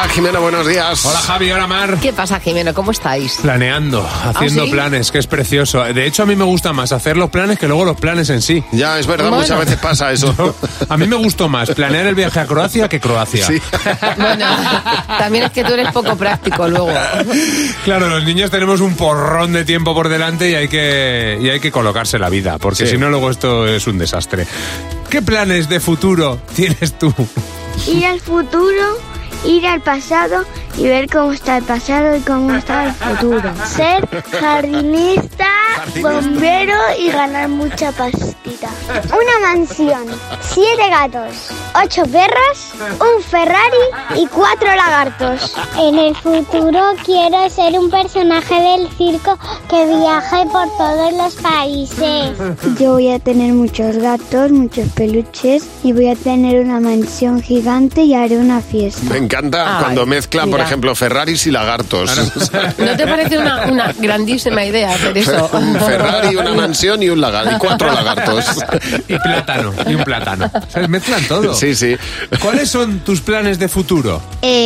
Jimeno, buenos días. Hola Javi, hola Mar. ¿Qué pasa, Jimeno? ¿Cómo estáis? Planeando, haciendo ¿sí? planes, que es precioso. De hecho, a mí me gusta más hacer los planes que luego los planes en sí. Ya, es verdad, muchas veces pasa eso. A mí me gustó más planear el viaje a Croacia que Croacia. Sí. Bueno, también es que tú eres poco práctico luego. Claro, los niños tenemos un porrón de tiempo por delante y hay que colocarse la vida, porque Sí. si no luego esto es un desastre. ¿Qué planes de futuro tienes tú? Ir al futuro, ir al pasado y ver cómo está el pasado y cómo está el futuro. Ser jardinista, bombero y ganar mucha pastita. Una mansión, 7 gatos, 8 perros, un Ferrari y 4 lagartos. En el futuro quiero ser un personaje del circo que viaje por todos los países. Yo voy a tener muchos gatos, muchos peluches y voy a tener una mansión gigante y haré una fiesta. Me encanta cuando mezclan, por mira. ejemplo, Ferraris y lagartos. ¿No te parece una grandísima idea hacer eso? Un Ferrari, una mansión y un lagarto, y 4 lagartos. Y plátano, y un plátano. ¿Sabes? Mezclan todo. Sí, sí. ¿Cuáles son tus planes de futuro?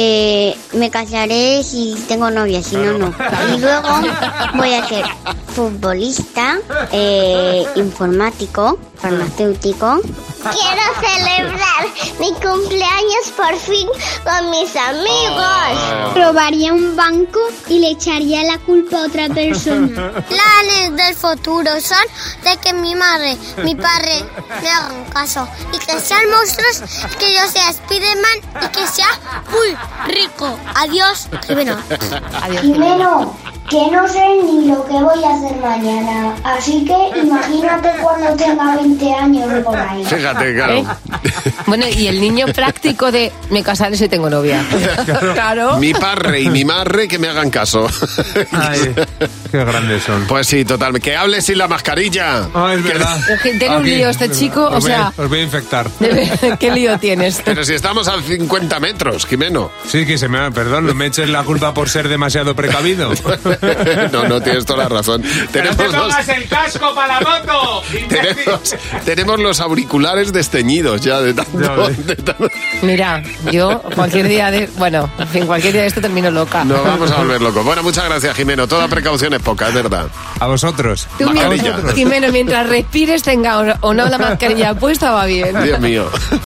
Me casaré si tengo novia, si no, no. Y luego voy a ser futbolista, informático, farmacéutico. Quiero celebrar mi cumpleaños por fin con mis amigos. Robaría un banco y le echaría la culpa a otra persona. Planes del futuro son de que mi madre, mi padre me hagan caso y que sean monstruos, que yo sea Spiderman y que sea muy rico. Adiós, Jimeno. Adiós, Jimeno, que no sé ni lo que voy a hacer mañana, así que imagínate cuando tenga 20 años de por ahí. Fíjate, claro. ¿Eh? Bueno, y el niño práctico de me casaré si tengo novia. Claro. Mi parre y mi marre que me hagan caso. Ay, qué grandes son. Pues sí, total. Que hable sin la mascarilla. Ah, es verdad. Es que tiene un Aquí. lío este chico, o sea... Os voy a infectar. ¿Qué lío tienes? Pero si estamos a 50 metros, Jimeno. Sí, que perdón, no me eches la culpa por ser demasiado precavido. No, tienes toda la razón. el casco para la moto! Tenemos los auriculares desteñidos ya de tanto. Ya ves. Mira, yo cualquier día de... Bueno, en fin, cualquier día de esto termino loca. Nos vamos a volver locos. Bueno, muchas gracias, Jimeno. Toda precaución es poca, es verdad. A vosotros. Tú, Mascarilla. Jimeno, mientras respires tenga o no la mascarilla puesta, va bien. Dios mío.